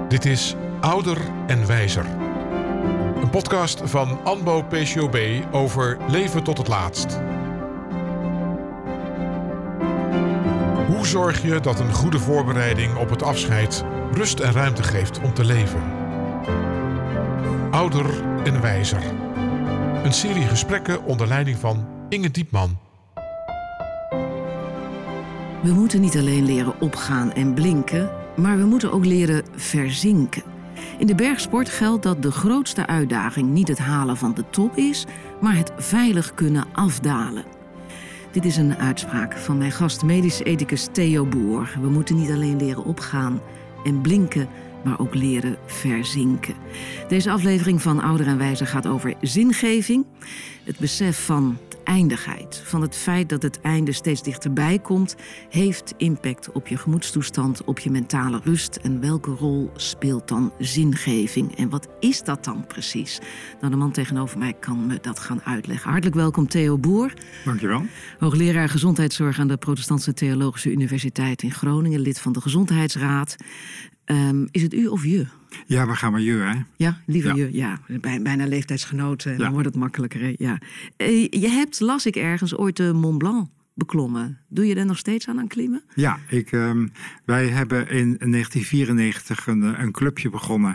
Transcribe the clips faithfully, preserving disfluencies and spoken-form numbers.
Dit is Ouder en Wijzer. Een podcast van Anbo P C O B over leven tot het laatst. Hoe zorg je dat een goede voorbereiding op het afscheid rust en ruimte geeft om te leven? Ouder en Wijzer. Een serie gesprekken onder leiding van Inge Diepman. We moeten niet alleen leren opgaan en blinken, maar we moeten ook leren verzinken. In de bergsport geldt dat de grootste uitdaging niet het halen van de top is, maar het veilig kunnen afdalen. Dit is een uitspraak van mijn gast medisch ethicus Theo Boer. We moeten niet alleen leren opgaan en blinken, maar ook leren verzinken. Deze aflevering van Ouder en Wijzer gaat over zingeving. Het besef van eindigheid, van het feit dat het einde steeds dichterbij komt, heeft impact op je gemoedstoestand, op je mentale rust. En welke rol speelt dan zingeving? En wat is dat dan precies? Nou, de man tegenover mij kan me dat gaan uitleggen. Hartelijk welkom, Theo Boer. Dankjewel. Hoogleraar gezondheidszorg aan de Protestantse Theologische Universiteit in Groningen, lid van de Gezondheidsraad. Um, is het u of je? Ja, we gaan maar je, hè? Ja, liever ja. je. Ja, Bij, bijna leeftijdsgenoten. Ja. Dan wordt het makkelijker. Hè? Ja. Uh, je hebt, las ik ergens, ooit de Mont Blanc beklommen. Doe je er nog steeds aan aan klimmen? Ja, ik, um, wij hebben in negentien vierennegentig een, een clubje begonnen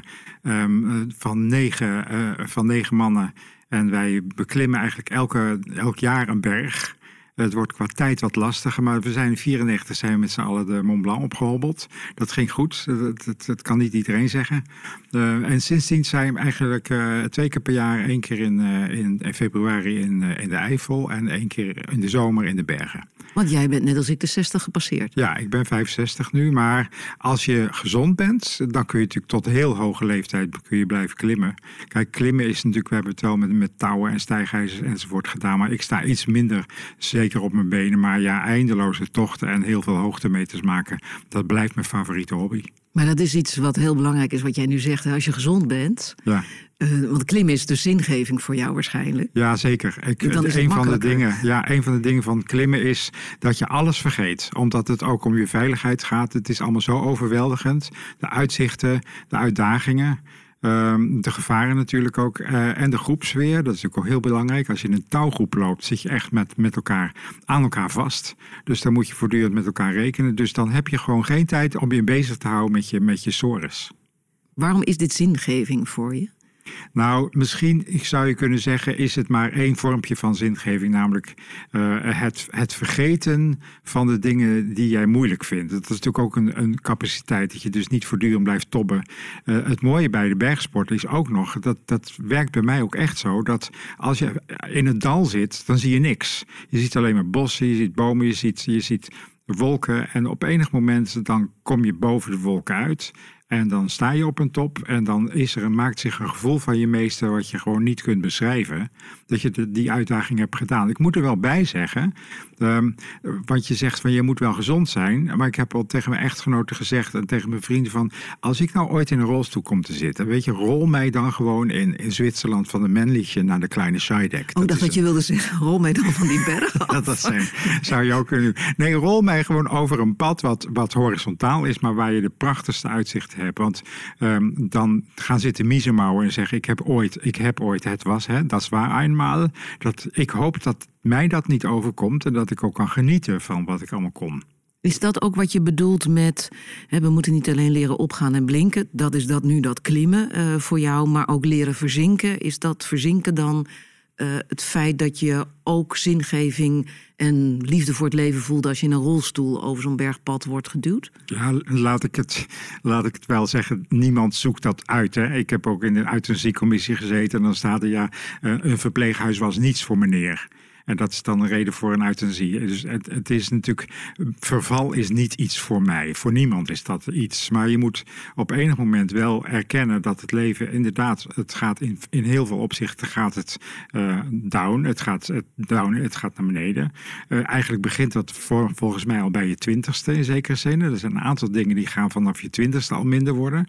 um, van, negen, uh, van negen mannen. En wij beklimmen eigenlijk elke, elk jaar een berg. Het wordt qua tijd wat lastiger, maar we zijn in vierennegentig zijn we met z'n allen de Mont Blanc opgehobbeld. Dat ging goed, dat, dat, dat kan niet iedereen zeggen. Uh, en sindsdien zijn we eigenlijk uh, twee keer per jaar, één keer in, uh, in, in februari in, uh, in de Eifel en één keer in de zomer in de bergen. Want jij bent net als ik de zestig gepasseerd. Ja, ik ben vijfenzestig nu, maar als je gezond bent, dan kun je natuurlijk tot heel hoge leeftijd kun je blijven klimmen. Kijk, klimmen is natuurlijk, we hebben het wel met, met touwen en stijgijzers enzovoort gedaan, maar ik sta iets minder zeker op mijn benen. Maar ja, eindeloze tochten en heel veel hoogtemeters maken, dat blijft mijn favoriete hobby. Maar dat is iets wat heel belangrijk is, wat jij nu zegt. Als je gezond bent. Ja. Uh, want klimmen is dus zingeving voor jou waarschijnlijk. Ja, zeker. Ik, Dan is het een, van de dingen, ja, een van de dingen van klimmen is dat je alles vergeet. Omdat het ook om je veiligheid gaat. Het is allemaal zo overweldigend. De uitzichten, de uitdagingen. Um, de gevaren natuurlijk ook. Uh, en de groepsfeer, dat is natuurlijk ook heel belangrijk. Als je in een touwgroep loopt, zit je echt met, met elkaar aan elkaar vast. Dus dan moet je voortdurend met elkaar rekenen. Dus dan heb je gewoon geen tijd om je bezig te houden met je, met je sores. Waarom is dit zingeving voor je? Nou, misschien zou je kunnen zeggen, is het maar één vormpje van zingeving. Namelijk uh, het, het vergeten van de dingen die jij moeilijk vindt. Dat is natuurlijk ook een, een capaciteit, dat je dus niet voortdurend blijft tobben. Uh, het mooie bij de bergsport is ook nog, dat, dat werkt bij mij ook echt zo, dat als je in het dal zit, dan zie je niks. Je ziet alleen maar bossen, je ziet bomen, je ziet, je ziet wolken. En op enig moment dan kom je boven de wolken uit. En dan sta je op een top en dan is er, maakt zich een gevoel van je meester wat je gewoon niet kunt beschrijven. Dat je de, die uitdaging hebt gedaan. Ik moet er wel bij zeggen, um, want je zegt van je moet wel gezond zijn. Maar ik heb al tegen mijn echtgenoten gezegd en tegen mijn vrienden van, als ik nou ooit in een rolstoel kom te zitten, weet je, rol mij dan gewoon in, in Zwitserland van de Männliche naar de kleine Scheidegg. Oh, ik dacht dat een... je wilde zeggen, rol mij dan van die berg af. dat, dat zijn, zou je ook kunnen doen. Nee, rol mij gewoon over een pad wat, wat horizontaal is, maar waar je de prachtigste uitzichten hebt. Want um, dan gaan zitten miezenmouwen en zeggen, ik heb ooit, ik heb ooit, het was, hè, dat is waar eenmaal. Dat, ik hoop dat mij dat niet overkomt en dat ik ook kan genieten van wat ik allemaal kon. Is dat ook wat je bedoelt met, hè, we moeten niet alleen leren opgaan en blinken. Dat is dat nu dat klimmen uh, voor jou, maar ook leren verzinken. Is dat verzinken dan uh, het feit dat je ook zingeving en liefde voor het leven voelt als je in een rolstoel over zo'n bergpad wordt geduwd? Ja, laat ik het, laat ik het wel zeggen. Niemand zoekt dat uit. Hè. Ik heb ook in de euthanasiecommissie gezeten en dan staat er, ja, een verpleeghuis was niets voor meneer. En dat is dan een reden voor een euthanasie. Dus het, het is natuurlijk, verval is niet iets voor mij. Voor niemand is dat iets. Maar je moet op enig moment wel erkennen dat het leven inderdaad, het gaat in, in heel veel opzichten gaat het uh, down. Het gaat het down, het gaat naar beneden. Uh, eigenlijk begint dat voor, volgens mij al bij je twintigste in zekere zin. Er zijn een aantal dingen die gaan vanaf je twintigste al minder worden.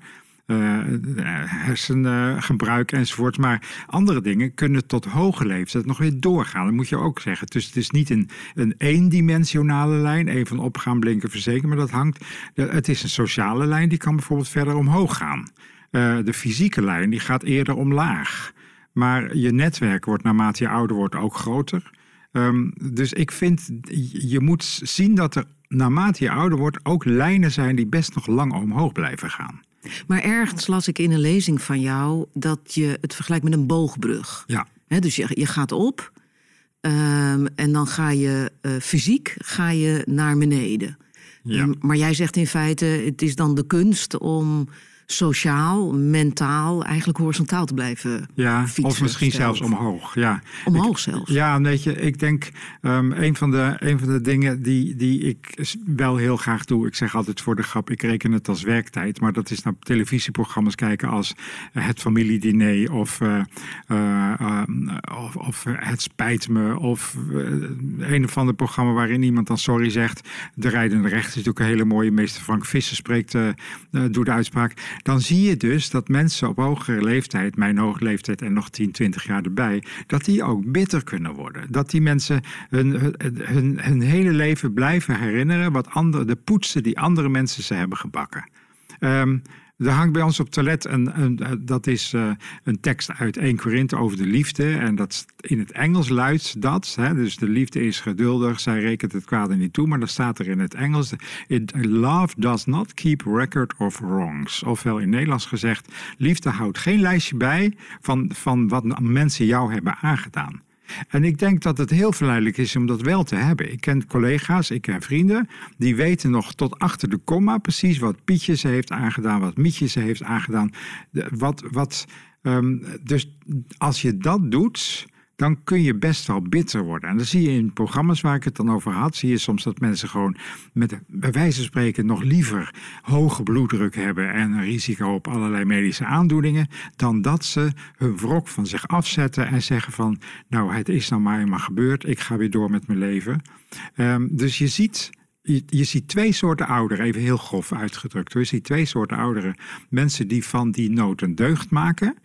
uh, hersengebruik enzovoort. Maar andere dingen kunnen tot hoge leeftijd nog weer doorgaan. Dat moet je ook zeggen. Dus het is niet een, een eendimensionale lijn, even opgaan, blinken, verzekeren, maar dat hangt. Het is een sociale lijn, die kan bijvoorbeeld verder omhoog gaan. Uh, de fysieke lijn die gaat eerder omlaag. Maar je netwerk wordt naarmate je ouder wordt ook groter. Um, dus ik vind, je moet zien dat er naarmate je ouder wordt ook lijnen zijn die best nog lang omhoog blijven gaan. Maar ergens las ik in een lezing van jou dat je het vergelijkt met een boogbrug. Ja. He, dus je, je gaat op um, en dan ga je uh, fysiek ga je naar beneden. Ja. Um, maar jij zegt in feite, het is dan de kunst om sociaal, mentaal, eigenlijk horizontaal te blijven ja, fietsen. Of misschien zelf. zelfs omhoog. Ja. Omhoog ik, zelfs? Ja, weet je, ik denk um, een, van de, een van de dingen die, die ik wel heel graag doe, ik zeg altijd voor de grap, ik reken het als werktijd, maar dat is naar televisieprogramma's kijken als Het Familiediner of, uh, uh, uh, of, of Het Spijt Me of uh, een of ander programma waarin iemand dan sorry zegt. De Rijdende Rechter is natuurlijk een hele mooie, meester Frank Visser spreekt, uh, uh, doet de uitspraak. Dan zie je dus dat mensen op hogere leeftijd, mijn hoge leeftijd en nog tien, twintig jaar erbij, dat die ook bitter kunnen worden. Dat die mensen hun, hun, hun, hun hele leven blijven herinneren wat andere, de poetsen die andere mensen ze hebben gebakken. Um, Er hangt bij ons op het toilet, een, een, dat is uh, een tekst uit Eerste Korinthe over de liefde. En dat in het Engels luidt dat, hè, dus de liefde is geduldig, zij rekent het kwade niet toe. Maar dan staat er in het Engels, it, love does not keep record of wrongs. Ofwel in Nederlands gezegd, liefde houdt geen lijstje bij van, van wat mensen jou hebben aangedaan. En ik denk dat het heel verleidelijk is om dat wel te hebben. Ik ken collega's, ik ken vrienden, die weten nog tot achter de komma precies wat Pietje ze heeft aangedaan, wat Mietje ze heeft aangedaan. Wat, wat, um, dus als je dat doet, dan kun je best wel bitter worden. En dan zie je in programma's waar ik het dan over had, zie je soms dat mensen gewoon met, bij wijze van spreken, nog liever hoge bloeddruk hebben en een risico op allerlei medische aandoeningen, dan dat ze hun wrok van zich afzetten en zeggen van, nou, het is nou maar eenmaal gebeurd, ik ga weer door met mijn leven. Um, dus je ziet... Je, je ziet twee soorten ouderen, even heel grof uitgedrukt. Je ziet twee soorten ouderen. Mensen die van die nood een deugd maken.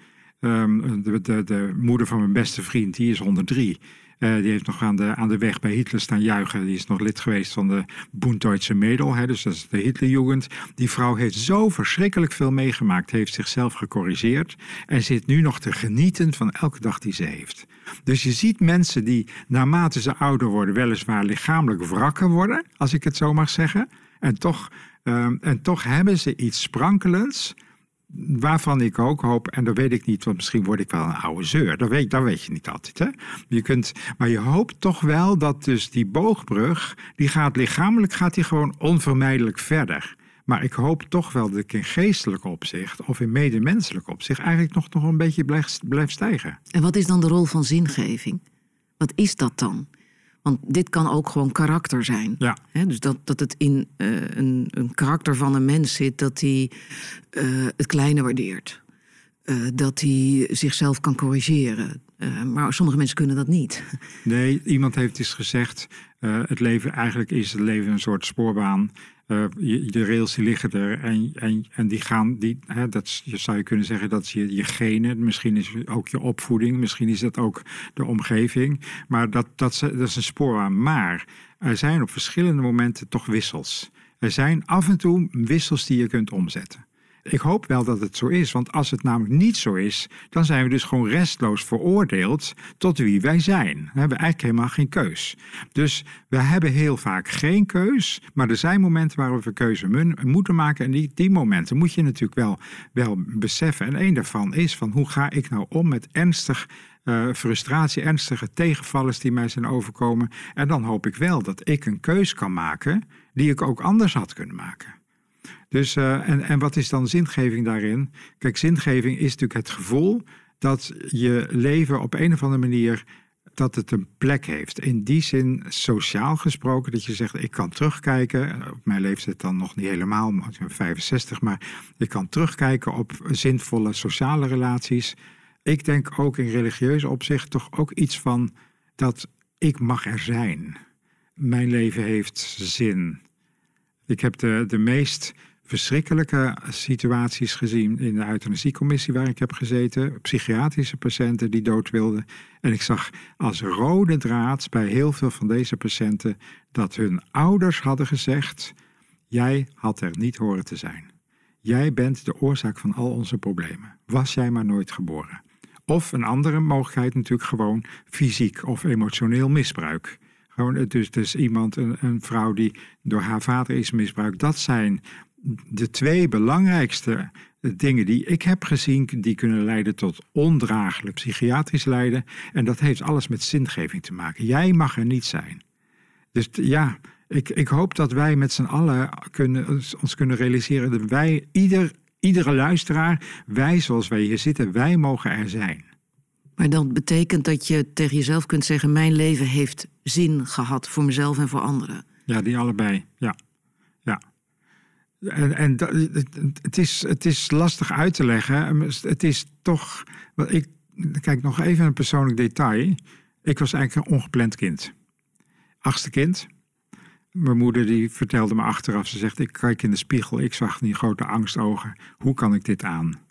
Um, de, de, de moeder van mijn beste vriend, die is honderddrie. Uh, die heeft nog aan de, aan de weg bij Hitler staan juichen. Die is nog lid geweest van de Bund Deutsche Mädel, hè, dus dat is de Hitlerjugend. Die vrouw heeft zo verschrikkelijk veel meegemaakt, heeft zichzelf gecorrigeerd en zit nu nog te genieten van elke dag die ze heeft. Dus je ziet mensen die naarmate ze ouder worden weliswaar lichamelijk wrakker worden, als ik het zo mag zeggen. En toch, um, en toch hebben ze iets sprankelends, waarvan ik ook hoop, en dat weet ik niet, want misschien word ik wel een oude zeur. Dat weet, dat weet je niet altijd. Hè? Je kunt, maar je hoopt toch wel dat dus die boogbrug, die gaat lichamelijk gaat die gewoon onvermijdelijk verder. Maar ik hoop toch wel dat ik in geestelijk opzicht of in medemenselijk opzicht eigenlijk nog, nog een beetje blijft, blijft stijgen. En wat is dan de rol van zingeving? Wat is dat dan? Want dit kan ook gewoon karakter zijn. Ja. He, dus dat, dat het in uh, een, een karakter van een mens zit, dat hij uh, het kleine waardeert. Uh, dat hij zichzelf kan corrigeren. Uh, maar sommige mensen kunnen dat niet. Nee, iemand heeft eens gezegd, uh, het leven, eigenlijk is het leven een soort spoorbaan. Uh, de rails die liggen er en, en, en die gaan, die, hè, dat je zou je kunnen zeggen dat is je, je genen, misschien is het ook je opvoeding, misschien is het ook de omgeving, maar dat, dat, dat is een spoorbaan. Maar er zijn op verschillende momenten toch wissels. Er zijn af en toe wissels die je kunt omzetten. Ik hoop wel dat het zo is, want als het namelijk niet zo is, dan zijn we dus gewoon restloos veroordeeld tot wie wij zijn. We hebben eigenlijk helemaal geen keus. Dus we hebben heel vaak geen keus, maar er zijn momenten waar we keuze moeten maken. En die, die momenten moet je natuurlijk wel, wel beseffen. En één daarvan is van hoe ga ik nou om met ernstig Uh, frustratie, ernstige tegenvallers die mij zijn overkomen. En dan hoop ik wel dat ik een keus kan maken die ik ook anders had kunnen maken. Dus, uh, en, en wat is dan zingeving daarin? Kijk, zingeving is natuurlijk het gevoel dat je leven op een of andere manier, dat het een plek heeft. In die zin sociaal gesproken, dat je zegt, ik kan terugkijken, op mijn leeftijd dan nog niet helemaal, want ik ben vijfenzestig, maar ik kan terugkijken op zinvolle sociale relaties. Ik denk ook in religieus opzicht toch ook iets van dat ik mag er zijn. Mijn leven heeft zin. Ik heb de, de meest verschrikkelijke situaties gezien in de euthanasiecommissie waar ik heb gezeten. Psychiatrische patiënten die dood wilden. En ik zag als rode draad bij heel veel van deze patiënten dat hun ouders hadden gezegd: jij had er niet horen te zijn. Jij bent de oorzaak van al onze problemen. Was jij maar nooit geboren. Of een andere mogelijkheid natuurlijk gewoon fysiek of emotioneel misbruik. Gewoon, dus, dus iemand, een, een vrouw die door haar vader is misbruikt. Dat zijn de twee belangrijkste dingen die ik heb gezien, die kunnen leiden tot ondraaglijk psychiatrisch lijden. En dat heeft alles met zingeving te maken. Jij mag er niet zijn. Dus ja, ik, ik hoop dat wij met z'n allen kunnen, ons kunnen realiseren dat wij, ieder, iedere luisteraar, wij zoals wij hier zitten, wij mogen er zijn. Maar dat betekent dat je tegen jezelf kunt zeggen: mijn leven heeft zin gehad voor mezelf en voor anderen. Ja, die allebei, ja. ja. En, en dat, het, is, het is lastig uit te leggen. Het is toch... Ik, kijk, nog even een persoonlijk detail. Ik was eigenlijk een ongepland kind. Achtste kind. Mijn moeder die vertelde me achteraf. Ze zegt, ik kijk in de spiegel. Ik zag die grote angstogen. Hoe kan ik dit aan?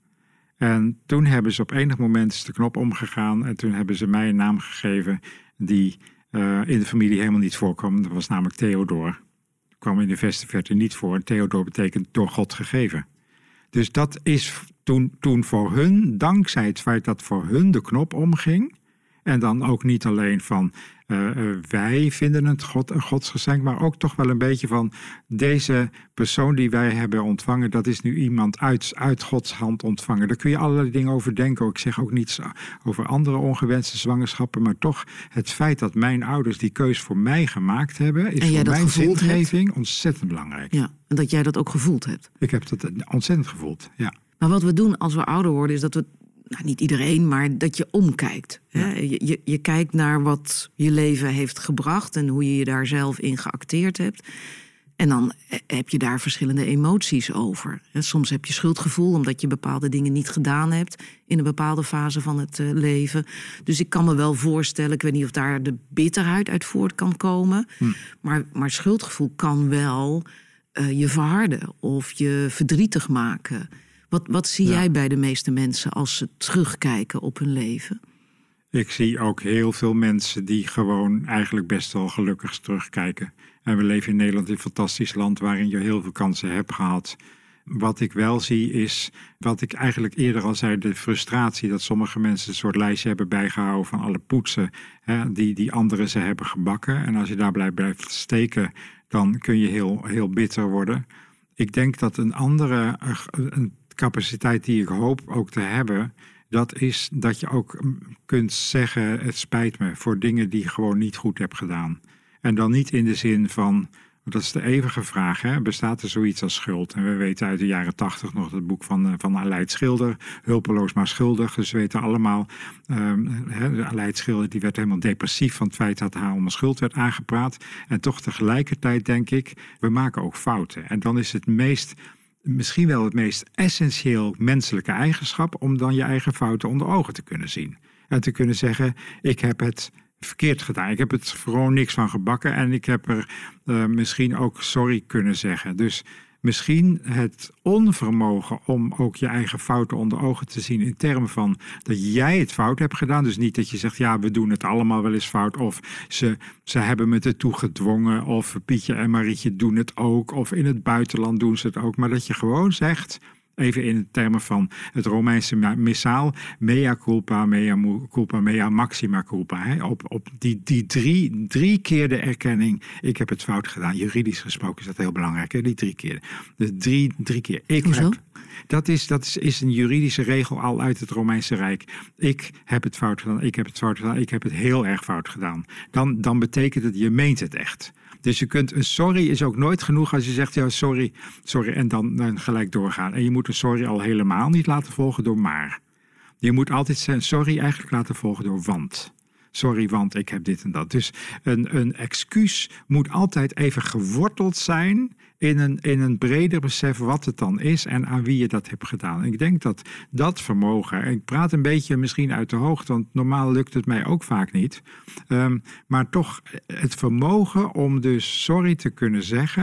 En toen hebben ze op enig moment is de knop omgegaan. En toen hebben ze mij een naam gegeven die uh, in de familie helemaal niet voorkwam. Dat was namelijk Theodor. Kwam in de verste verte niet voor. En Theodor betekent door God gegeven. Dus dat is toen, toen voor hun, dankzij het feit dat voor hun de knop omging. En dan ook niet alleen van uh, uh, wij vinden het God, een godsgeschenk, maar ook toch wel een beetje van deze persoon die wij hebben ontvangen, dat is nu iemand uit, uit Gods hand ontvangen. Daar kun je allerlei dingen over denken. Ik zeg ook niets over andere ongewenste zwangerschappen, maar toch het feit dat mijn ouders die keus voor mij gemaakt hebben, is voor mijn zingeving hebt? ontzettend belangrijk. Ja, en dat jij dat ook gevoeld hebt. Ik heb dat ontzettend gevoeld, ja. Maar wat we doen als we ouder worden is dat we, nou, niet iedereen, maar dat je omkijkt. Ja. Hè? Je, je, je kijkt naar wat je leven heeft gebracht en hoe je je daar zelf in geacteerd hebt. En dan heb je daar verschillende emoties over. En soms heb je schuldgevoel omdat je bepaalde dingen niet gedaan hebt in een bepaalde fase van het uh, leven. Dus ik kan me wel voorstellen, ik weet niet of daar de bitterheid uit voort kan komen. Hm. Maar, maar schuldgevoel kan wel uh, je verharden of je verdrietig maken. Wat, wat zie ja. jij bij de meeste mensen als ze terugkijken op hun leven? Ik zie ook heel veel mensen die gewoon eigenlijk best wel gelukkig terugkijken. En we leven in Nederland, een fantastisch land waarin je heel veel kansen hebt gehad. Wat ik wel zie is, wat ik eigenlijk eerder al zei, de frustratie dat sommige mensen een soort lijstje hebben bijgehouden van alle poetsen hè, die, die anderen ze hebben gebakken. En als je daar blijft, blijft steken, dan kun je heel, heel bitter worden. Ik denk dat een andere een capaciteit die ik hoop ook te hebben, dat is dat je ook kunt zeggen, het spijt me voor dingen die je gewoon niet goed hebt gedaan. En dan niet in de zin van, dat is de eeuwige vraag, hè? Bestaat er zoiets als schuld? En we weten uit de jaren tachtig nog het boek van, van Aleid Schilder, Hulpeloos maar schuldig. Dus we weten allemaal, um, hè, Aleid Schilder die werd helemaal depressief van het feit dat haar om schuld werd aangepraat. En toch tegelijkertijd denk ik, we maken ook fouten. En dan is het meest, misschien wel het meest essentieel menselijke eigenschap om dan je eigen fouten onder ogen te kunnen zien. En te kunnen zeggen, ik heb het verkeerd gedaan. Ik heb het gewoon niks van gebakken en ik heb er uh, misschien ook sorry kunnen zeggen. Dus misschien het onvermogen om ook je eigen fouten onder ogen te zien in termen van dat jij het fout hebt gedaan. Dus niet dat je zegt, ja, we doen het allemaal wel eens fout. Of ze, ze hebben me ertoe gedwongen. Of Pietje en Marietje doen het ook. Of in het buitenland doen ze het ook. Maar dat je gewoon zegt, even in termen van het Romeinse missaal, mea culpa, mea culpa, mea maxima culpa. Hè? Op, op die, die drie, drie keer de erkenning, ik heb het fout gedaan. Juridisch gesproken is dat heel belangrijk, hè? Die drie keer. Dus drie, drie keer. Ik Hoezo? heb, dat is, dat is, is een juridische regel al uit het Romeinse Rijk. Ik heb het fout gedaan, ik heb het fout gedaan, ik heb het heel erg fout gedaan. Dan, dan betekent het, je meent het echt. Dus je kunt, een sorry is ook nooit genoeg als je zegt, ja, sorry, sorry, en dan, dan gelijk doorgaan. En je moet een sorry al helemaal niet laten volgen door maar. Je moet altijd zijn sorry eigenlijk laten volgen door want. Sorry, want ik heb dit en dat. Dus een, een excuus moet altijd even geworteld zijn in een, in een breder besef wat het dan is en aan wie je dat hebt gedaan. En ik denk dat dat vermogen, ik praat een beetje misschien uit de hoogte, want normaal lukt het mij ook vaak niet. Um, maar toch het vermogen om dus sorry te kunnen zeggen,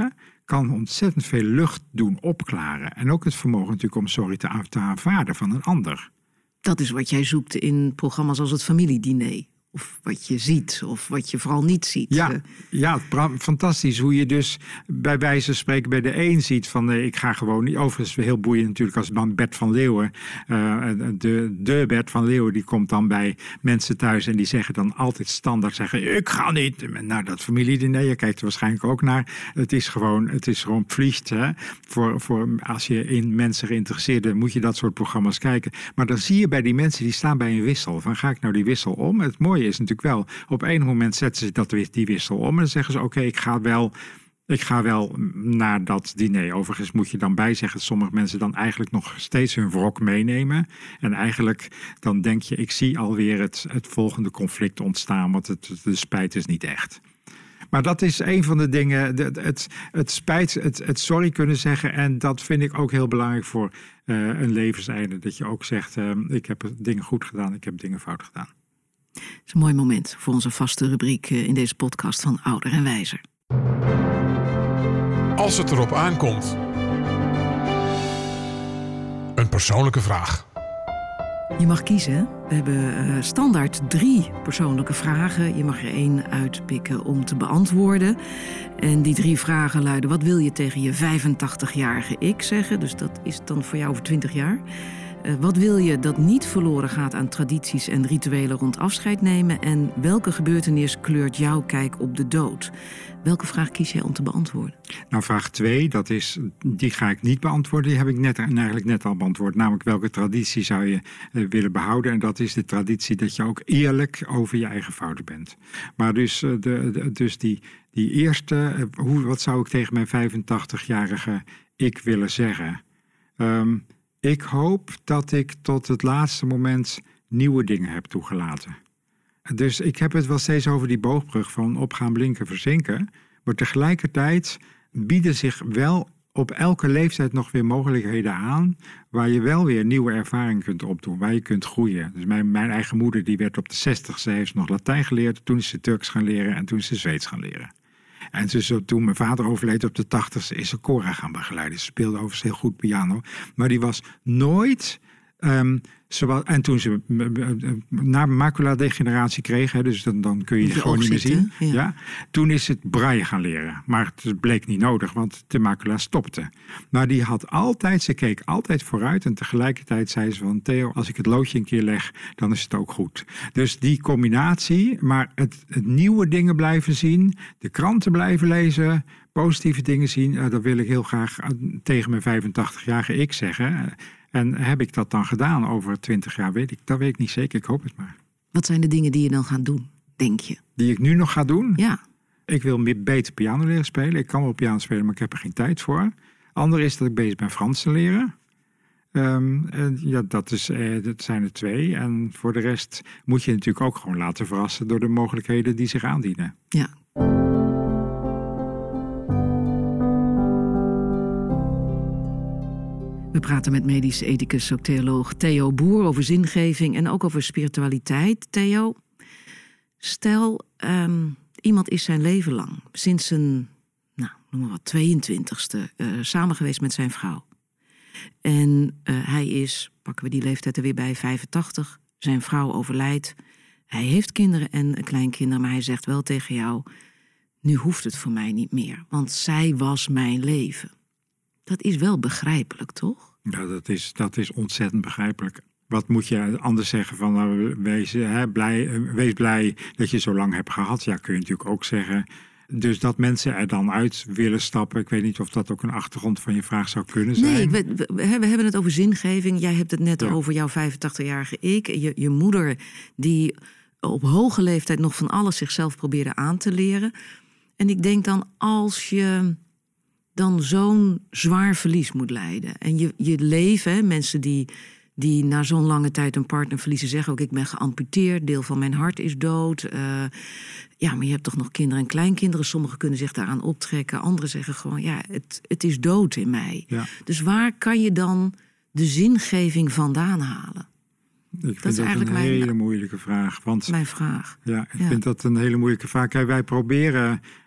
kan ontzettend veel lucht doen opklaren. En ook het vermogen natuurlijk om sorry te, te aanvaarden van een ander. Dat is wat jij zoekt in programma's als het familiediner. Of wat je ziet, of wat je vooral niet ziet. Ja, ja fantastisch hoe je dus bij wijze van spreken bij de een ziet van uh, ik ga gewoon niet. Overigens heel boeiend natuurlijk als dan Bert van Leeuwen. Uh, de, de Bert van Leeuwen die komt dan bij mensen thuis en die zeggen dan altijd standaard zeggen ik ga niet. Nou dat familiediner, je kijkt er waarschijnlijk ook naar. Het is gewoon, het is gewoon plicht. Hè? Voor, voor, als je in mensen geïnteresseerd bent moet je dat soort programma's kijken. Maar dan zie je bij die mensen die staan bij een wissel. Van ga ik nou die wissel om? Het mooie is natuurlijk wel, op een moment zetten ze dat, die wissel om en dan zeggen ze oké, okay, ik ga wel ik ga wel naar dat diner. Overigens moet je dan bijzeggen dat sommige mensen dan eigenlijk nog steeds hun wrok meenemen. En eigenlijk dan denk je, ik zie alweer het, het volgende conflict ontstaan, want het, de spijt is niet echt. Maar dat is een van de dingen, het, het, het spijt, het, het sorry kunnen zeggen. En dat vind ik ook heel belangrijk voor uh, een levenseinde. Dat je ook zegt, uh, ik heb dingen goed gedaan, ik heb dingen fout gedaan. Het is een mooi moment voor onze vaste rubriek in deze podcast van Ouder en Wijzer. Als het erop aankomt. Een persoonlijke vraag. Je mag kiezen. We hebben uh, standaard drie persoonlijke vragen. Je mag er één uitpikken om te beantwoorden. En die drie vragen luiden: wat wil je tegen je vijfentachtigjarige ik zeggen? Dus dat is dan voor jou over twintig jaar. Uh, wat wil je dat niet verloren gaat aan tradities en rituelen rond afscheid nemen? En welke gebeurtenis kleurt jouw kijk op de dood? Welke vraag kies jij om te beantwoorden? Nou, vraag twee, dat is, die ga ik niet beantwoorden. Die heb ik net, eigenlijk net al beantwoord. Namelijk, welke traditie zou je uh, willen behouden? En dat is de traditie dat je ook eerlijk over je eigen fouten bent. Maar dus, uh, de, de, dus die, die eerste, uh, hoe, wat zou ik tegen mijn vijfentachtigjarige ik willen zeggen? Um, ik hoop dat ik tot het laatste moment nieuwe dingen heb toegelaten. Dus ik heb het wel steeds over die boogbrug van opgaan, blinken, verzinken. Maar tegelijkertijd bieden zich wel op elke leeftijd nog weer mogelijkheden aan waar je wel weer nieuwe ervaring kunt opdoen, waar je kunt groeien. Dus mijn, mijn eigen moeder die werd op de zestigste, heeft nog Latijn geleerd, toen is ze Turks gaan leren en toen is ze Zweeds gaan leren. En dus, toen mijn vader overleed op de tachtigste is ze Cora gaan begeleiden. Ze speelde overigens heel goed piano, maar die was nooit... Um, Zowel, en toen ze na macula-degeneratie kreeg, hè, dus dan, dan kun je het gewoon niet meer zien. Ja. Ja, toen is het braille gaan leren. Maar het bleek niet nodig, want de macula stopte. Maar die had altijd, ze keek altijd vooruit. En tegelijkertijd zei ze van, Theo, als ik het loodje een keer leg, dan is het ook goed. Dus die combinatie, maar het, het nieuwe dingen blijven zien, de kranten blijven lezen, positieve dingen zien, uh, dat wil ik heel graag tegen mijn vijfentachtigjarige ik zeggen. En heb ik dat dan gedaan over twintig jaar? Weet ik, dat weet ik niet zeker. Ik hoop het maar. Wat zijn de dingen die je dan gaat doen, denk je? Die ik nu nog ga doen? Ja. Ik wil meer beter piano leren spelen. Ik kan wel piano spelen, maar ik heb er geen tijd voor. Ander is dat ik bezig ben Frans te leren. Um, en ja, dat, is, eh, dat zijn er twee. En voor de rest moet je natuurlijk ook gewoon laten verrassen door de mogelijkheden die zich aandienen. Ja. We praten met medisch ethicus, ook theoloog Theo Boer over zingeving en ook over spiritualiteit. Theo, stel um, iemand is zijn leven lang, sinds zijn, nou, noem maar wat, tweeëntwintigste, uh, samen geweest met zijn vrouw. En uh, hij is, pakken we die leeftijd er weer bij, vijfentachtig. Zijn vrouw overlijdt. Hij heeft kinderen en kleinkinderen, maar hij zegt wel tegen jou, nu hoeft het voor mij niet meer, want zij was mijn leven. Dat is wel begrijpelijk, toch? Ja, dat is, dat is ontzettend begrijpelijk. Wat moet je anders zeggen van, nou, wees, hè, blij, wees blij dat je zo lang hebt gehad. Ja, kun je natuurlijk ook zeggen. Dus dat mensen er dan uit willen stappen. Ik weet niet of dat ook een achtergrond van je vraag zou kunnen zijn. Nee, we, we, we hebben het over zingeving. Jij hebt het net ja. over jouw vijfentachtigjarige ik. Je, je moeder die op hoge leeftijd nog van alles zichzelf probeerde aan te leren. En ik denk dan, als je dan zo'n zwaar verlies moet lijden. En je, je leven, hè, mensen die, die na zo'n lange tijd een partner verliezen, zeggen ook, ik ben geamputeerd, deel van mijn hart is dood. Uh, ja, maar je hebt toch nog kinderen en kleinkinderen. Sommigen kunnen zich daaraan optrekken. Anderen zeggen gewoon, ja, het, het is dood in mij. Ja. Dus waar kan je dan de zingeving vandaan halen? Ik vind dat, is dat eigenlijk een hele mijn, moeilijke vraag. Want, mijn vraag. Ja, ik ja. vind dat een hele moeilijke vraag. Kijk, wij proberen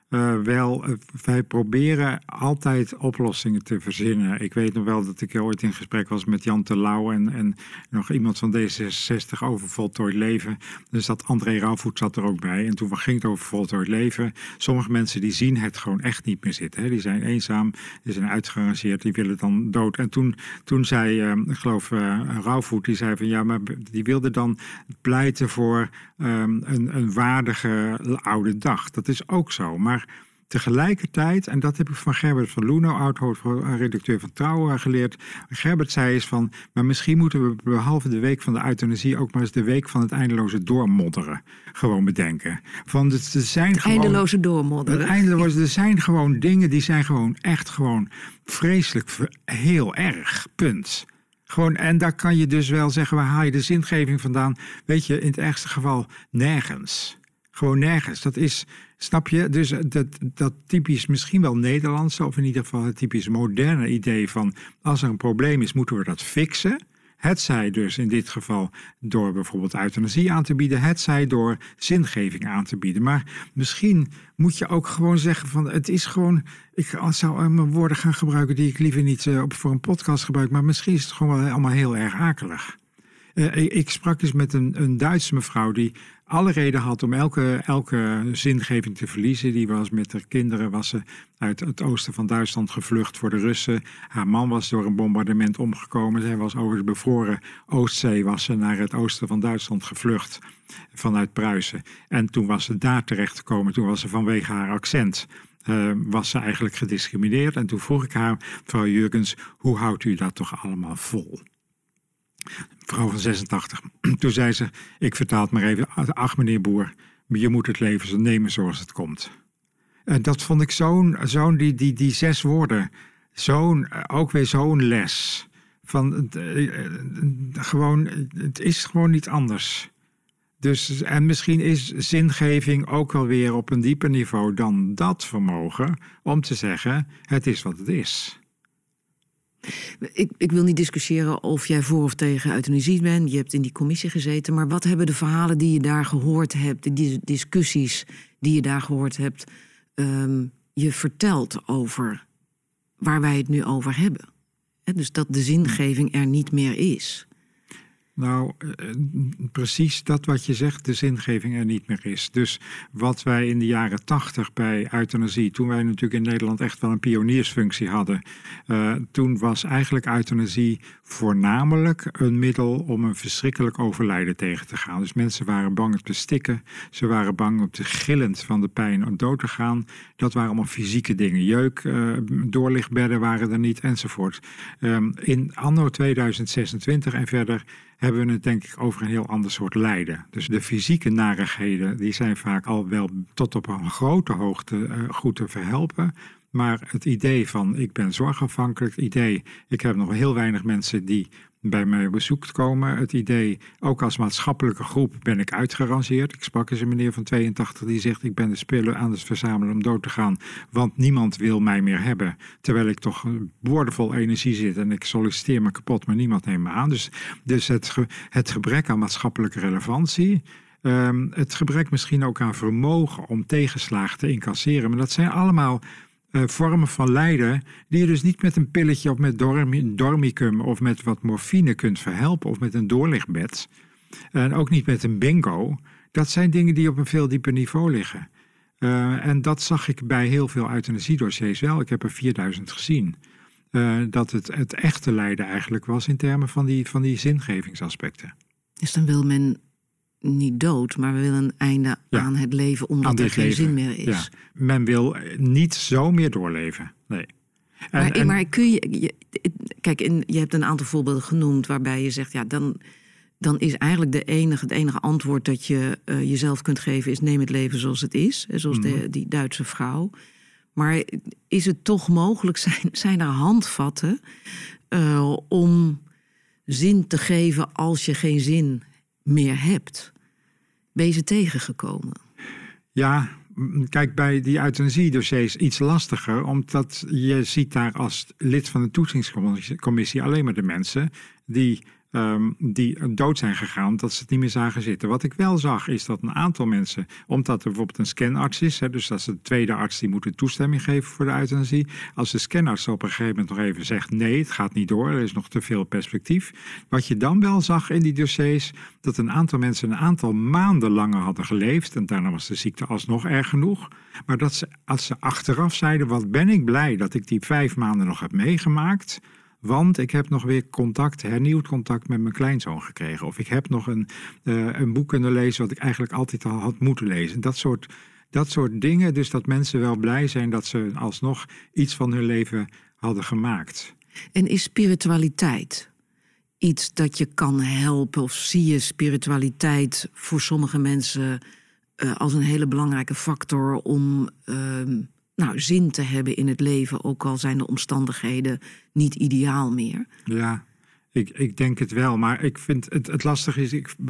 Uh, wel, uh, wij proberen altijd oplossingen te verzinnen. Ik weet nog wel dat ik ooit in gesprek was met Jan Terlouw en, en nog iemand van D zesenzestig over voltooid leven. Dus dat André Rauwvoet zat er ook bij. En toen ging het over voltooid leven. Sommige mensen die zien het gewoon echt niet meer zitten. Hè. Die zijn eenzaam, die zijn uitgerangeerd, die willen dan dood. En toen, toen zei, uh, ik geloof, uh, Rauwvoet, die zei van ja, maar die wilde dan pleiten voor um, een, een waardige oude dag. Dat is ook zo. Maar tegelijkertijd, en dat heb ik van Gerbert van Loeno, oud-hoofdredacteur van Trouw, geleerd. Gerbert zei eens van, maar misschien moeten we behalve de week van de euthanasie ook maar eens de week van het eindeloze doormodderen gewoon bedenken. Van, er zijn het gewoon, eindeloze doormodderen. Het eindeloze, er zijn gewoon dingen die zijn gewoon echt gewoon vreselijk heel erg, punt. Gewoon, en daar kan je dus wel zeggen, waar haal je de zingeving vandaan? Weet je, in het ergste geval nergens. Gewoon nergens. Dat is, snap je, dus dat, dat typisch misschien wel Nederlandse, of in ieder geval het typisch moderne idee van, als er een probleem is, moeten we dat fixen. Hetzij dus in dit geval door bijvoorbeeld euthanasie aan te bieden, hetzij door zingeving aan te bieden. Maar misschien moet je ook gewoon zeggen van, het is gewoon, ik zou mijn woorden gaan gebruiken die ik liever niet uh, voor een podcast gebruik, maar misschien is het gewoon wel allemaal heel erg akelig. Uh, ik, ik sprak eens met een, een Duitse mevrouw die alle reden had om elke, elke zingeving te verliezen. Die was met haar kinderen was ze uit het oosten van Duitsland gevlucht voor de Russen. Haar man was door een bombardement omgekomen. Zij was over de bevroren Oostzee was ze naar het oosten van Duitsland gevlucht vanuit Pruisen. En toen was ze daar terechtgekomen. Toen was ze vanwege haar accent Uh, was ze eigenlijk gediscrimineerd. En toen vroeg ik haar, mevrouw Jurgens, hoe houdt u dat toch allemaal vol? Vrouw van zesentachtig. Toen zei ze, ik vertaal het maar even. Ach meneer Boer, je moet het leven zo nemen zoals het komt. En dat vond ik zo'n, zo'n die, die, die zes woorden. Zo'n, ook weer zo'n les. Van, uh, uh, gewoon, het is gewoon niet anders. Dus, en misschien is zingeving ook wel weer op een dieper niveau dan dat vermogen om te zeggen, het is wat het is. Ik, ik wil niet discussiëren of jij voor of tegen euthanasie bent. Je hebt in die commissie gezeten. Maar wat hebben de verhalen die je daar gehoord hebt, die discussies die je daar gehoord hebt, um, je verteld over waar wij het nu over hebben? He, dus dat de zingeving er niet meer is. Nou, precies dat wat je zegt, de zingeving er niet meer is. Dus wat wij in de jaren tachtig bij euthanasie, toen wij natuurlijk in Nederland echt wel een pioniersfunctie hadden, uh, toen was eigenlijk euthanasie voornamelijk een middel om een verschrikkelijk overlijden tegen te gaan. Dus mensen waren bang om te stikken, ze waren bang om te gillend van de pijn om dood te gaan. Dat waren allemaal fysieke dingen. Jeuk, uh, doorlichtbedden waren er niet, enzovoort. Um, in anno tweeduizend zesentwintig en verder hebben we het denk ik over een heel ander soort lijden. Dus de fysieke narigheden die zijn vaak al wel tot op een grote hoogte uh, goed te verhelpen. Maar het idee van ik ben zorgafhankelijk, het idee ik heb nog heel weinig mensen die bij mij op bezoek komen. Het idee, ook als maatschappelijke groep ben ik uitgerangeerd. Ik sprak eens een meneer van tweeëntachtig die zegt, ik ben de spullen aan het verzamelen om dood te gaan, want niemand wil mij meer hebben. Terwijl ik toch boordevol energie zit en ik solliciteer me kapot, maar niemand neemt me aan. Dus, dus het, ge, het gebrek aan maatschappelijke relevantie, um, het gebrek misschien ook aan vermogen om tegenslagen te incasseren, maar dat zijn allemaal Uh, vormen van lijden die je dus niet met een pilletje of met dormi, dormicum of met wat morfine kunt verhelpen of met een doorlichtbed. En ook niet met een bingo. Dat zijn dingen die op een veel dieper niveau liggen. Uh, en dat zag ik bij heel veel euthanasiedossiers wel. Ik heb er vierduizend gezien. Uh, dat het, het echte lijden eigenlijk was in termen van die, van die zingevingsaspecten. Dus dan wil men niet dood, maar we willen een einde ja. aan het leven, omdat er geen leven. zin meer is. Ja. Men wil niet zo meer doorleven. Nee. En, maar, en, maar kun je, je kijk, in, je hebt een aantal voorbeelden genoemd waarbij je zegt, ja, dan, dan is eigenlijk de enige, het enige antwoord dat je uh, jezelf kunt geven is neem het leven zoals het is, zoals mm-hmm. de, die Duitse vrouw. Maar is het toch mogelijk, zijn, zijn er handvatten uh, om zin te geven als je geen zin meer hebt? Ben je ze tegengekomen? Ja, kijk, bij die euthanasiedossiers iets lastiger, omdat je ziet daar als lid van de toetsingscommissie alleen maar de mensen die Um, die dood zijn gegaan, dat ze het niet meer zagen zitten. Wat ik wel zag, is dat een aantal mensen, omdat er bijvoorbeeld een scanarts is, hè, dus dat is de tweede arts die moet de toestemming geven voor de euthanasie. Als de scanarts op een gegeven moment nog even zegt, nee, het gaat niet door, er is nog te veel perspectief. Wat je dan wel zag in die dossiers, dat een aantal mensen een aantal maanden langer hadden geleefd, en daarna was de ziekte alsnog erg genoeg. Maar dat ze, als ze achteraf zeiden, wat ben ik blij dat ik die vijf maanden nog heb meegemaakt, want ik heb nog weer contact, hernieuwd contact met mijn kleinzoon gekregen. Of ik heb nog een, uh, een boek kunnen lezen wat ik eigenlijk altijd al had moeten lezen. Dat soort, dat soort dingen, dus dat mensen wel blij zijn dat ze alsnog iets van hun leven hadden gemaakt. En is spiritualiteit iets dat je kan helpen? Of zie je spiritualiteit voor sommige mensen uh, als een hele belangrijke factor om Uh, Nou, zin te hebben in het leven, ook al zijn de omstandigheden niet ideaal meer? Ja, ik, ik denk het wel. Maar ik vind het, het lastige is, ik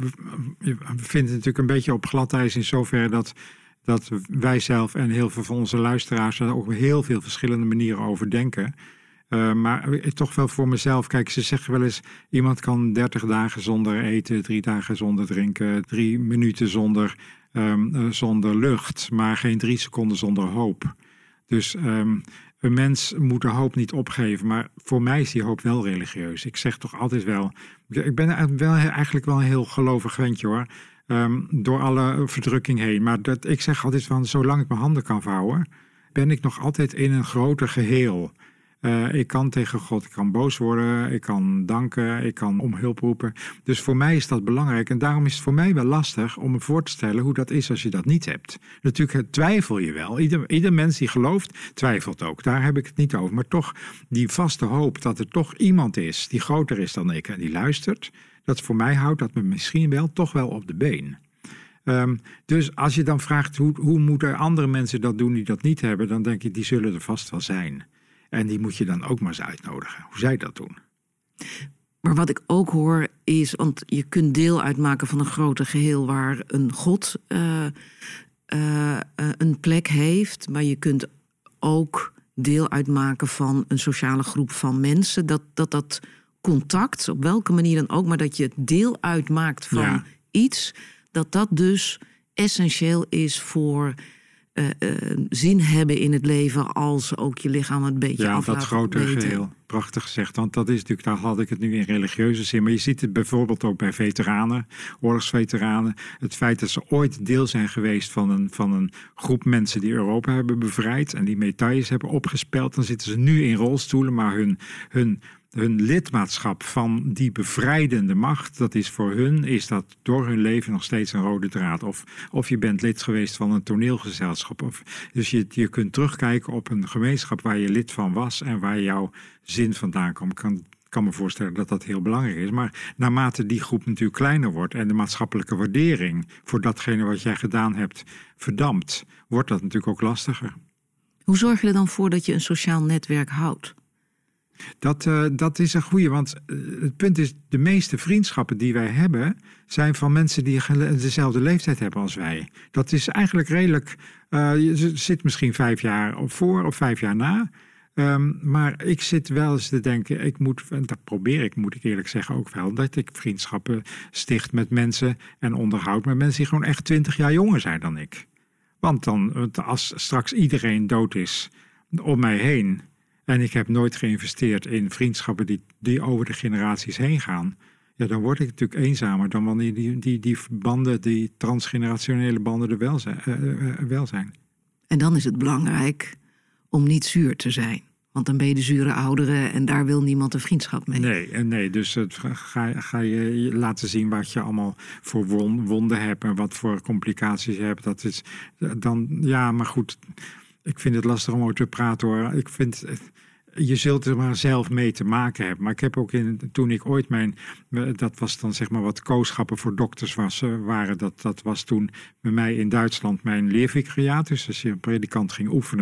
vind het natuurlijk een beetje op glad ijs in zoverre dat, dat wij zelf en heel veel van onze luisteraars er ook op heel veel verschillende manieren over denken. Uh, maar toch wel voor mezelf. Kijk, ze zeggen wel eens, iemand kan dertig dagen zonder eten, drie dagen zonder drinken, drie minuten zonder, um, uh, zonder lucht, maar geen drie seconden zonder hoop. Dus um, een mens moet de hoop niet opgeven. Maar voor mij is die hoop wel religieus. Ik zeg toch altijd wel, ik ben wel, eigenlijk wel een heel gelovig ventje hoor. Um, door alle verdrukking heen. Maar dat, ik zeg altijd van, zolang ik mijn handen kan vouwen, ben ik nog altijd in een groter geheel. Uh, ik kan tegen God, ik kan boos worden, ik kan danken, ik kan om hulp roepen. Dus voor mij is dat belangrijk. En daarom is het voor mij wel lastig om me voor te stellen hoe dat is als je dat niet hebt. Natuurlijk twijfel je wel. Ieder, ieder mens die gelooft, twijfelt ook. Daar heb ik het niet over. Maar toch die vaste hoop dat er toch iemand is die groter is dan ik en die luistert. Dat voor mij houdt dat me misschien wel toch wel op de been. Um, dus als je dan vraagt hoe, hoe moeten andere mensen dat doen die dat niet hebben, dan denk ik die zullen er vast wel zijn. En die moet je dan ook maar eens uitnodigen, hoe zij dat doen. Maar wat ik ook hoor is, want je kunt deel uitmaken van een groter geheel waar een God uh, uh, een plek heeft. Maar je kunt ook deel uitmaken van een sociale groep van mensen. Dat dat, dat contact, op welke manier dan ook, maar dat je deel uitmaakt van ja. iets, dat dat dus essentieel is voor Uh, uh, zin hebben in het leven als ook je lichaam een beetje ja, af laat dat grotere weten. Geheel. Prachtig gezegd, want dat is natuurlijk, daar had ik het nu in religieuze zin. Maar je ziet het bijvoorbeeld ook bij veteranen, oorlogsveteranen. Het feit dat ze ooit deel zijn geweest van een, van een groep mensen die Europa hebben bevrijd en die medailles hebben opgespeld. Dan zitten ze nu in rolstoelen, maar hun, hun Hun lidmaatschap van die bevrijdende macht, dat is voor hun, is dat door hun leven nog steeds een rode draad. Of, of je bent lid geweest van een toneelgezelschap. Of, dus je, je kunt terugkijken op een gemeenschap waar je lid van was en waar jouw zin vandaan komt. Ik kan, kan me voorstellen dat dat heel belangrijk is. Maar naarmate die groep natuurlijk kleiner wordt en de maatschappelijke waardering voor datgene wat jij gedaan hebt verdampt, wordt dat natuurlijk ook lastiger. Hoe zorg je er dan voor dat je een sociaal netwerk houdt? Dat, uh, dat is een goeie, want uh, het punt is, de meeste vriendschappen die wij hebben zijn van mensen die dezelfde leeftijd hebben als wij. Dat is eigenlijk redelijk, uh, je zit misschien vijf jaar voor of vijf jaar na. Um, maar ik zit wel eens te denken, ik moet, en dat probeer ik, moet ik eerlijk zeggen ook wel, dat ik vriendschappen sticht met mensen en onderhoud met mensen die gewoon echt twintig jaar jonger zijn dan ik. Want dan, als straks iedereen dood is om mij heen, en ik heb nooit geïnvesteerd in vriendschappen die, die over de generaties heen gaan, ja, dan word ik natuurlijk eenzamer dan wanneer die, die, die banden, die transgenerationele banden er wel zijn, uh, uh, wel zijn. En dan is het belangrijk om niet zuur te zijn. Want dan ben je de zure ouderen en daar wil niemand een vriendschap mee. Nee, nee, dus het, ga, ga je laten zien wat je allemaal voor wonden hebt en wat voor complicaties je hebt. Dat is dan, ja, maar goed, ik vind het lastig om over te praten hoor. Ik vind, je zult er maar zelf mee te maken hebben. Maar ik heb ook in, toen ik ooit mijn, dat was dan zeg maar wat kooschappen voor dokters was, waren, dat, dat was toen bij mij in Duitsland mijn leervicariaat. Dus als je een predikant ging oefenen,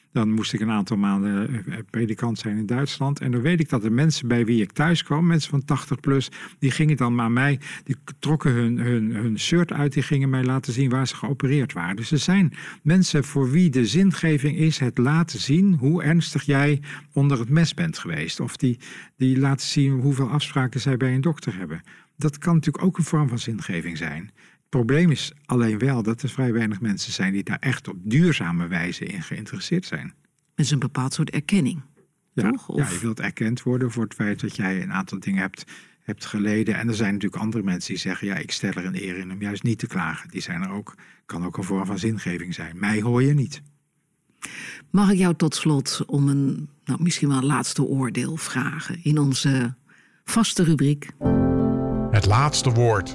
Dan moest ik een aantal maanden predikant zijn in Duitsland. En dan weet ik dat de mensen bij wie ik thuis kwam, mensen van tachtig plus, die gingen dan aan mij, die trokken hun, hun, hun shirt uit, die gingen mij laten zien waar ze geopereerd waren. Dus er zijn mensen voor wie de zingeving is het laten zien hoe ernstig jij onder het mes bent geweest. Of die, die laten zien hoeveel afspraken zij bij een dokter hebben. Dat kan natuurlijk ook een vorm van zingeving zijn. Het probleem is alleen wel dat er vrij weinig mensen zijn die daar echt op duurzame wijze in geïnteresseerd zijn. Het is een bepaald soort erkenning, ja, toch? Of... Ja, je wilt erkend worden voor het feit dat jij een aantal dingen hebt, hebt geleden. En er zijn natuurlijk andere mensen die zeggen, ja, ik stel er een eer in om juist niet te klagen. Die zijn er ook, kan ook een vorm van zingeving zijn. Mij hoor je niet. Mag ik jou tot slot om een, nou, misschien wel een laatste oordeel vragen in onze vaste rubriek? Het laatste woord.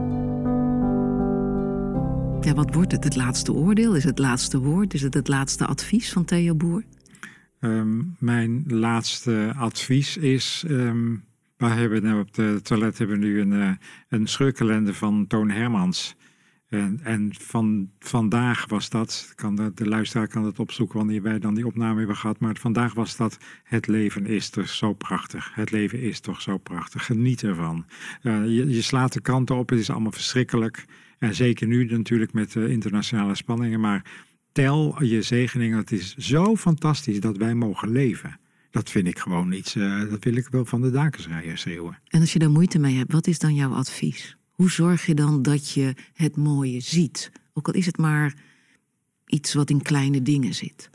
Ja, wat wordt het? Het laatste oordeel? Is het laatste woord? Is het het laatste advies van Theo Boer? Um, mijn laatste advies is... Um, we hebben nou op het toilet hebben we nu een, uh, een scheurkalender van Toon Hermans. En, en van, vandaag was dat, kan de, de luisteraar kan het opzoeken wanneer wij dan die opname hebben gehad. Maar vandaag was dat, het leven is toch zo prachtig. Het leven is toch zo prachtig. Geniet ervan. Uh, je, je slaat de kanten op, het is allemaal verschrikkelijk. En zeker nu natuurlijk met uh, internationale spanningen. Maar tel je zegeningen, het is zo fantastisch dat wij mogen leven. Dat vind ik gewoon iets, uh, dat wil ik wel van de daken schreeuwen. En als je daar moeite mee hebt, wat is dan jouw advies? Hoe zorg je dan dat je het mooie ziet? Ook al is het maar iets wat in kleine dingen zit.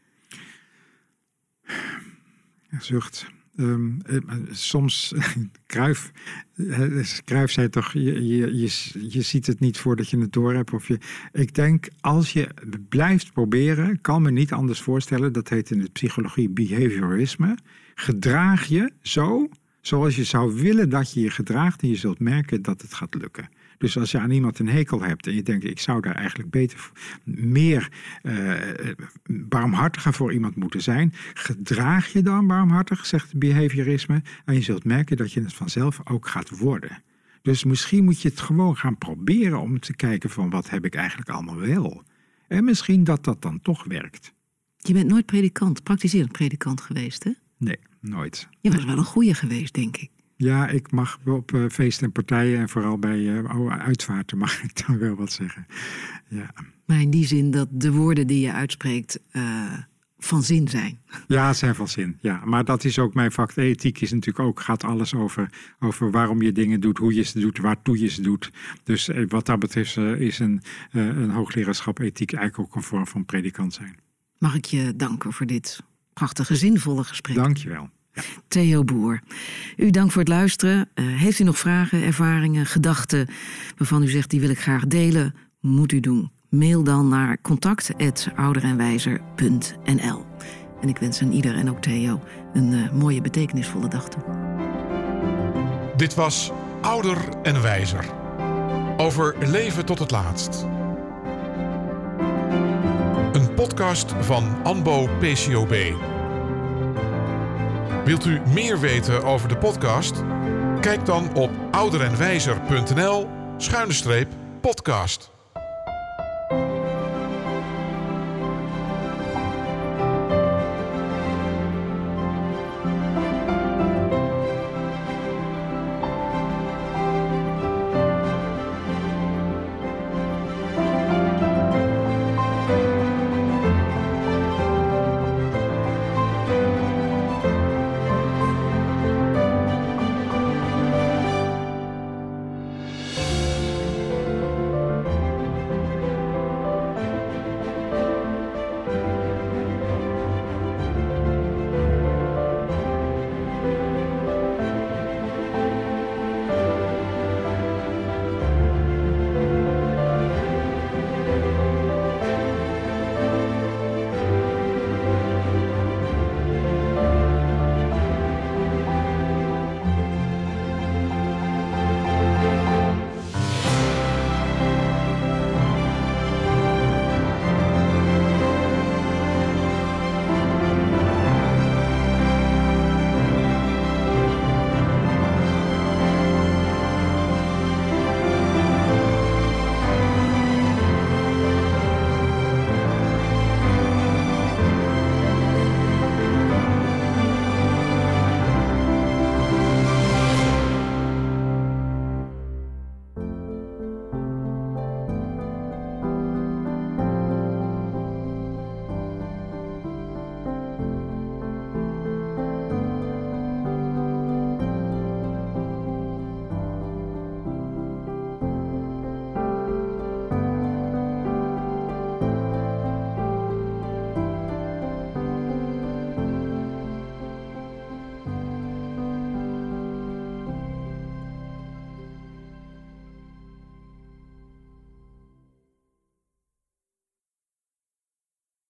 Zucht. Um, soms, Cruijff, Cruijff zei toch, je, je, je, je ziet het niet voordat je het door hebt. Of je, ik denk, als je blijft proberen, kan me niet anders voorstellen, dat heet in de psychologie behaviorisme, gedraag je zo, zoals je zou willen dat je je gedraagt en je zult merken dat het gaat lukken. Dus als je aan iemand een hekel hebt en je denkt, ik zou daar eigenlijk beter, meer uh, barmhartiger voor iemand moeten zijn, gedraag je dan barmhartig, zegt behaviorisme, en je zult merken dat je het vanzelf ook gaat worden. Dus misschien moet je het gewoon gaan proberen om te kijken van wat heb ik eigenlijk allemaal wel. En misschien dat dat dan toch werkt. Je bent nooit predikant, praktiserend predikant geweest, hè? Nee, nooit. Je was wel een goeie geweest, denk ik. Ja, ik mag op uh, feesten en partijen en vooral bij uh, uitvaarten mag ik dan wel wat zeggen. Ja. Maar in die zin dat de woorden die je uitspreekt uh, van zin zijn. Ja, het zijn van zin. Ja, maar dat is ook mijn vak. De ethiek is natuurlijk ook, gaat alles over, over waarom je dingen doet, hoe je ze doet, waartoe je ze doet. Dus uh, wat dat betreft uh, is een, uh, een hoogleraarschap ethiek eigenlijk ook een vorm van predikant zijn. Mag ik je danken voor dit prachtige, zinvolle gesprek. Dank je wel. Ja. Theo Boer, u dank voor het luisteren. Uh, heeft u nog vragen, ervaringen, gedachten waarvan u zegt die wil ik graag delen? Moet u doen. Mail dan naar contact apenstaartje ouderenwijzer punt n l. En ik wens aan ieder en ook Theo een uh, mooie betekenisvolle dag toe. Dit was Ouder en Wijzer. Over leven tot het laatst. Een podcast van Anbo P C O B. Wilt u meer weten over de podcast? Kijk dan op ouderenwijzer punt n l schuine streep podcast.